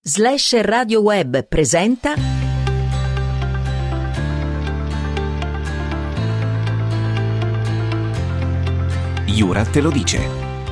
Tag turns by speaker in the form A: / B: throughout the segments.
A: Slash Radio Web presenta
B: Yura te lo dice.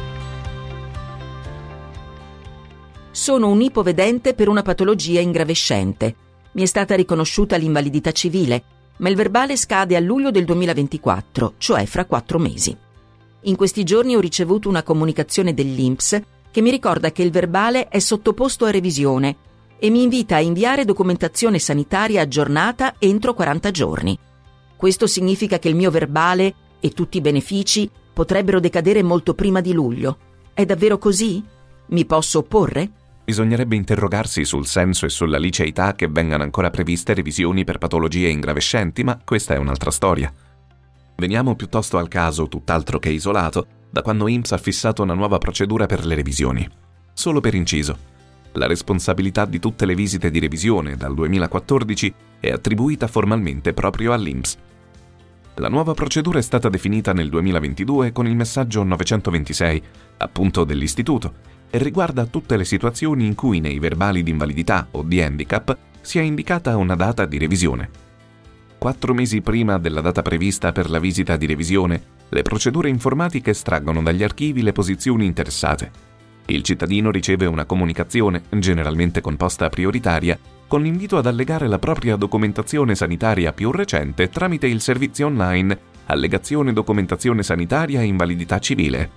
A: Sono un ipovedente per una patologia ingravescente. Mi è stata riconosciuta l'invalidità civile, ma il verbale scade a luglio del 2024, cioè fra 4 mesi. In questi giorni ho ricevuto una comunicazione dell'INPS che mi ricorda che il verbale è sottoposto a revisione e mi invita a inviare documentazione sanitaria aggiornata entro 40 giorni. Questo significa che il mio verbale e tutti i benefici potrebbero decadere molto prima di luglio. È davvero così? Mi posso opporre?
B: Bisognerebbe interrogarsi sul senso e sulla liceità che vengano ancora previste revisioni per patologie ingravescenti, ma questa è un'altra storia. Veniamo piuttosto al caso, tutt'altro che isolato, da quando INPS ha fissato una nuova procedura per le revisioni. Solo per inciso, la responsabilità di tutte le visite di revisione dal 2014 è attribuita formalmente proprio all'INPS. La nuova procedura è stata definita nel 2022 con il messaggio 926, appunto dell'Istituto, e riguarda tutte le situazioni in cui nei verbali di invalidità o di handicap sia indicata una data di revisione. 4 mesi prima della data prevista per la visita di revisione, le procedure informatiche estraggono dagli archivi le posizioni interessate. Il cittadino riceve una comunicazione, generalmente con posta prioritaria, con l'invito ad allegare la propria documentazione sanitaria più recente tramite il servizio online Allegazione documentazione sanitaria e invalidità civile.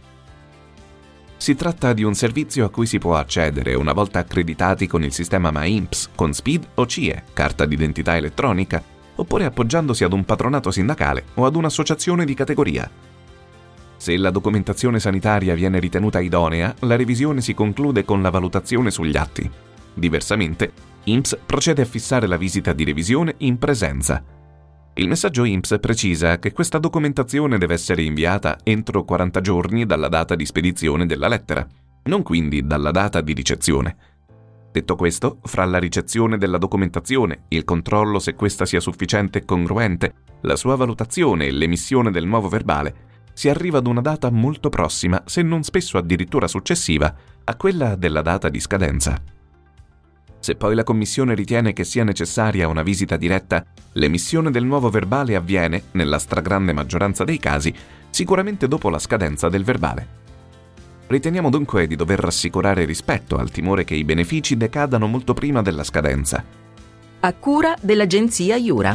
B: Si tratta di un servizio a cui si può accedere una volta accreditati con il sistema MyINPS, con SPID o CIE, carta d'identità elettronica, oppure appoggiandosi ad un patronato sindacale o ad un'associazione di categoria. Se la documentazione sanitaria viene ritenuta idonea, la revisione si conclude con la valutazione sugli atti. Diversamente, INPS procede a fissare la visita di revisione in presenza. Il messaggio INPS precisa che questa documentazione deve essere inviata entro 40 giorni dalla data di spedizione della lettera, non quindi dalla data di ricezione. Detto questo, fra la ricezione della documentazione, il controllo se questa sia sufficiente e congruente, la sua valutazione e l'emissione del nuovo verbale, si arriva ad una data molto prossima, se non spesso addirittura successiva, a quella della data di scadenza. Se poi la Commissione ritiene che sia necessaria una visita diretta, l'emissione del nuovo verbale avviene, nella stragrande maggioranza dei casi, sicuramente dopo la scadenza del verbale. Riteniamo dunque di dover rassicurare rispetto al timore che i benefici decadano molto prima della scadenza.
A: A cura dell'agenzia Yura.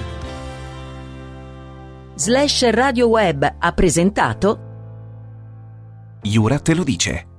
A: Slash Radio Web ha presentato
B: Yura te lo dice.